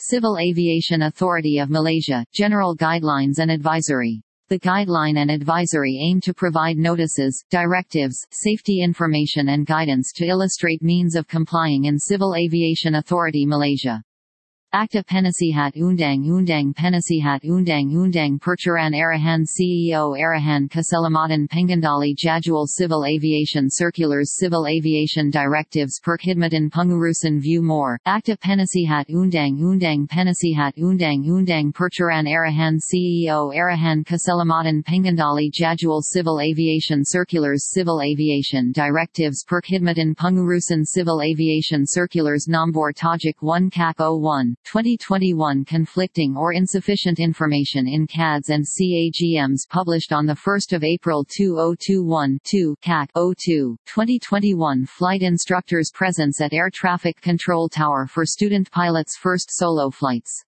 Civil Aviation Authority of Malaysia, General Guidelines and Advisory. The guideline and advisory aim to provide notices, directives, safety information and guidance to illustrate means of complying in Civil Aviation Authority Malaysia. Akta Penasihat Undang-Undang Penasihat Undang-Undang Peraturan Arahan CEO Arahan Keselamatan Pengendali Jadual Civil Aviation Circulars Civil Aviation Directives Perkhidmatan Pengurusan View More, Akta Penasihat Undang-Undang Penasihat Undang-Undang Peraturan Arahan CEO Arahan Keselamatan Pengendali Jadual Civil Aviation Circulars Civil Aviation Directives Perkhidmatan Pengurusan Civil Aviation Circulars Nombor Tajik 1 CAC 01 2021 Conflicting or insufficient information in CADs and CAGMs published on 1 April 2021-2 CAC 02, 2021 Flight instructors' presence at Air Traffic Control Tower for student pilots' first solo flights.